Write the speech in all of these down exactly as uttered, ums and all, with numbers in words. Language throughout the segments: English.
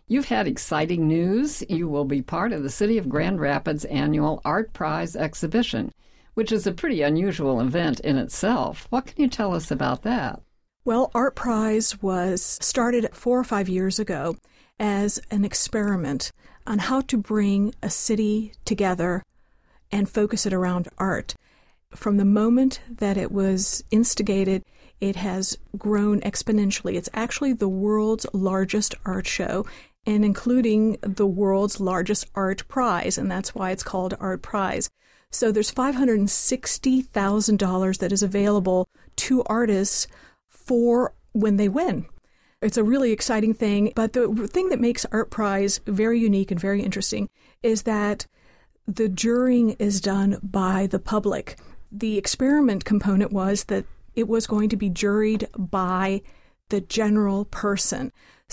You've had exciting news. You will be part of the City of Grand Rapids' annual Art Prize exhibition, which is a pretty unusual event in itself. What can you tell us about that? Well, Art Prize was started four or five years ago as an experiment on how to bring a city together and focus it around art. From the moment that it was instigated, it has grown exponentially. It's actually the world's largest art show, and including the world's largest art prize, and that's why it's called Art Prize. So there's five hundred sixty thousand dollars that is available to artists for when they win. It's a really exciting thing, but the thing that makes Art Prize very unique and very interesting is that the jurying is done by the public. The experiment component was that it was going to be juried by the general person.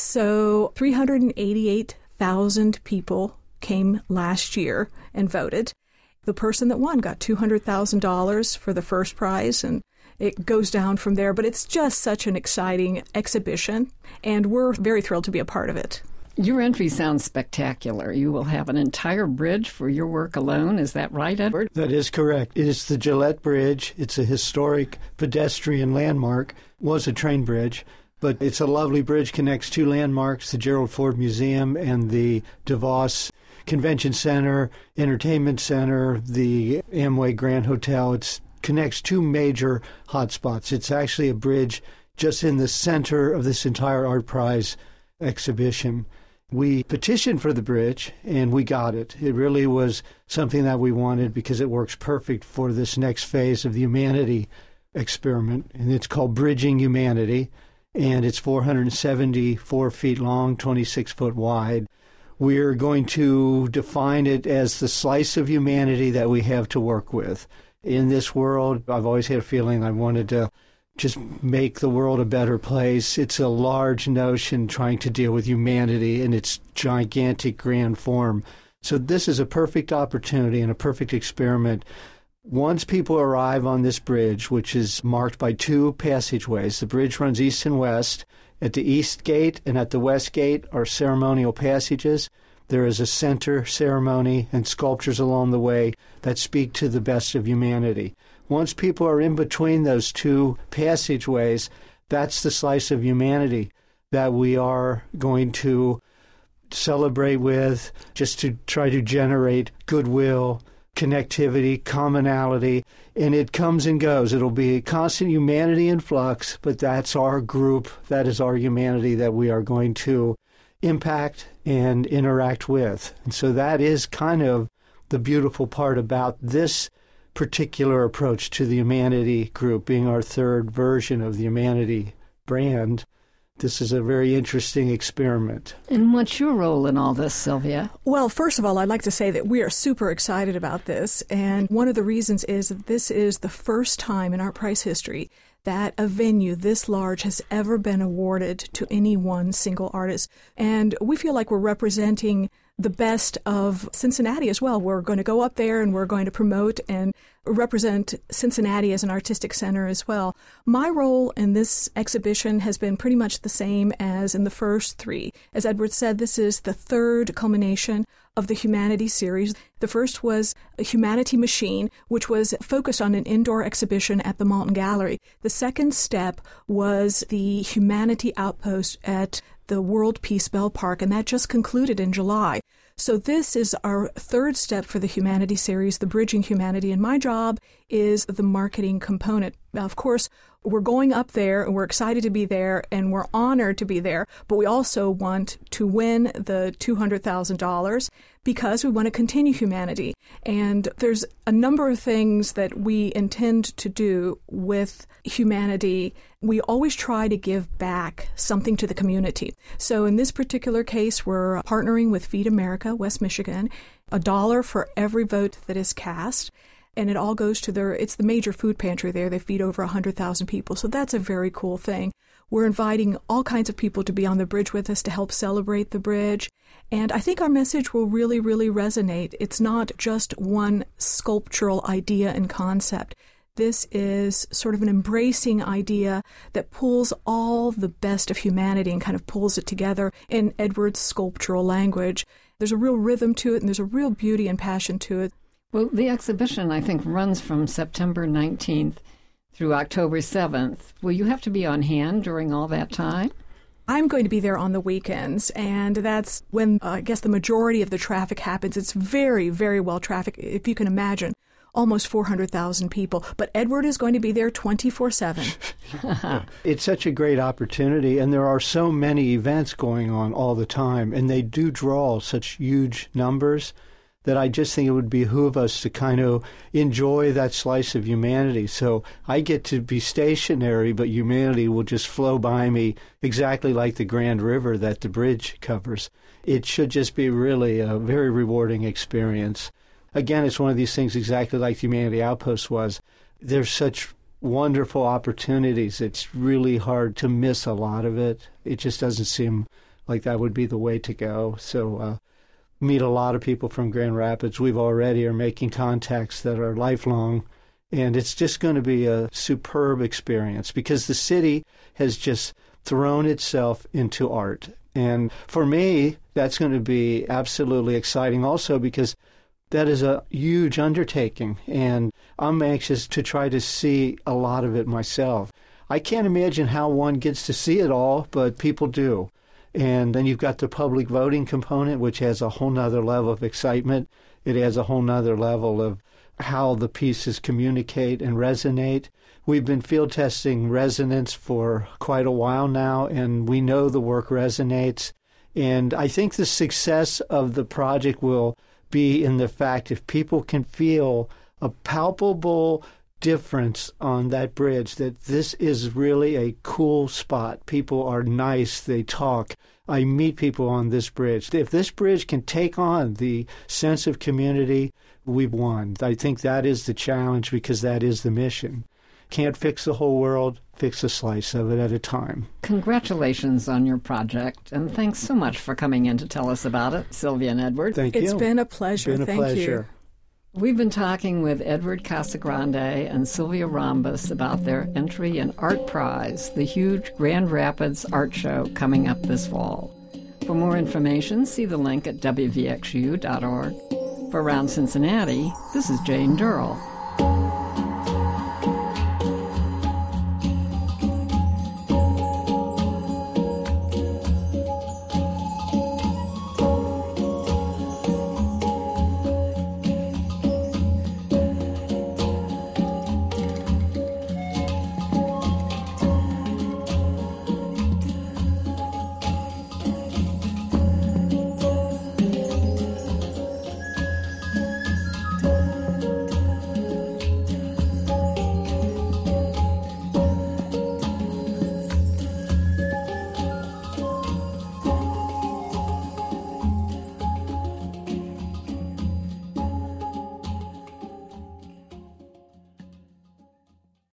So three hundred eighty-eight thousand people came last year and voted. The person that won got two hundred thousand dollars for the first prize, and it goes down from there. But it's just such an exciting exhibition, and we're very thrilled to be a part of it. Your entry sounds spectacular. You will have an entire bridge for your work alone. Is that right, Edward? That is correct. It is the Gillette Bridge. It's a historic pedestrian landmark. It was a train bridge, but it's a lovely bridge, connects two landmarks, the Gerald Ford Museum and the DeVos Convention Center, Entertainment Center, the Amway Grand Hotel. It connects two major hotspots. It's actually a bridge just in the center of this entire Art Prize exhibition. We petitioned for the bridge, and we got it. It really was something that we wanted because it works perfect for this next phase of the humanity experiment, and it's called Bridging Humanity, and it's four hundred seventy-four feet long, twenty-six foot wide. We're going to define it as the slice of humanity that we have to work with. In this world, I've always had a feeling I wanted to just make the world a better place. It's a large notion trying to deal with humanity in its gigantic grand form. So this is a perfect opportunity and a perfect experiment. Once people arrive on this bridge, which is marked by two passageways, the bridge runs east and west. At the east gate and at the west gate are ceremonial passages. There is a center ceremony and sculptures along the way that speak to the best of humanity. Once people are in between those two passageways, that's the slice of humanity that we are going to celebrate with, just to try to generate goodwill, connectivity, commonality, and it comes and goes. It'll be constant humanity in flux, but that's our group, that is our humanity that we are going to impact and interact with. And so that is kind of the beautiful part about this particular approach to the humanity group, being our third version of the humanity brand. This is a very interesting experiment. And what's your role in all this, Sylvia? Well, first of all, I'd like to say that we are super excited about this. And one of the reasons is that this is the first time in Art Prize history that a venue this large has ever been awarded to any one single artist. And we feel like we're representing the best of Cincinnati as well. We're going to go up there and we're going to promote and represent Cincinnati as an artistic center as well. My role in this exhibition has been pretty much the same as in the first three. As Edward said, this is the third culmination of the Humanity series. The first was a Humanity Machine, which was focused on an indoor exhibition at the Malton Gallery. The second step was the Humanity Outpost at the World Peace Bell Park, and that just concluded in July. So this is our third step for the Humanity series, the Bridging Humanity, and my job is the marketing component. Now, of course, we're going up there, and we're excited to be there, and we're honored to be there, but we also want to win the two hundred thousand dollars because we want to continue humanity. And there's a number of things that we intend to do with humanity. We always try to give back something to the community. So in this particular case, we're partnering with Feed America, West Michigan, a dollar for every vote that is cast. And it all goes to their, it's the major food pantry there. They feed over one hundred thousand people. So that's a very cool thing. We're inviting all kinds of people to be on the bridge with us to help celebrate the bridge. And I think our message will really, really resonate. It's not just one sculptural idea and concept. This is sort of an embracing idea that pulls all the best of humanity and kind of pulls it together in Edward's sculptural language. There's a real rhythm to it, and there's a real beauty and passion to it. Well, the exhibition, I think, runs from September nineteenth through October seventh. Will you have to be on hand during all that time? I'm going to be there on the weekends, and that's when uh, I guess the majority of the traffic happens. It's very, very well trafficked, if you can imagine. Almost four hundred thousand people. But Edward is going to be there twenty-four seven. It's such a great opportunity, and there are so many events going on all the time, and they do draw such huge numbers that I just think it would behoove us to kind of enjoy that slice of humanity. So I get to be stationary, but humanity will just flow by me exactly like the Grand River that the bridge covers. It should just be really a very rewarding experience. Again, it's one of these things exactly like Humanity Outpost was. There's such wonderful opportunities. It's really hard to miss a lot of it. It just doesn't seem like that would be the way to go. So uh, meet a lot of people from Grand Rapids. We've already are making contacts that are lifelong. And it's just going to be a superb experience because the city has just thrown itself into art. And for me, that's going to be absolutely exciting also because that is a huge undertaking, and I'm anxious to try to see a lot of it myself. I can't imagine how one gets to see it all, but people do. And then you've got the public voting component, which has a whole nother level of excitement. It has a whole nother level of how the pieces communicate and resonate. We've been field testing resonance for quite a while now, and we know the work resonates. And I think the success of the project will be in the fact if people can feel a palpable difference on that bridge, that this is really a cool spot. People are nice. They talk. I meet people on this bridge. If this bridge can take on the sense of community, we've won. I think that is the challenge because that is the mission. Can't fix the whole world, fix a slice of it at a time. Congratulations on your project, and thanks so much for coming in to tell us about it, Sylvia and Edward. Thank it's you. It's been a pleasure. It's been a Thank pleasure. You. We've been talking with Edward Casagrande and Sylvia Rhombus about their entry in Art Prize, the huge Grand Rapids art show coming up this fall. For more information, see the link at W V X U dot org. For Around Cincinnati, this is Jane Durrell.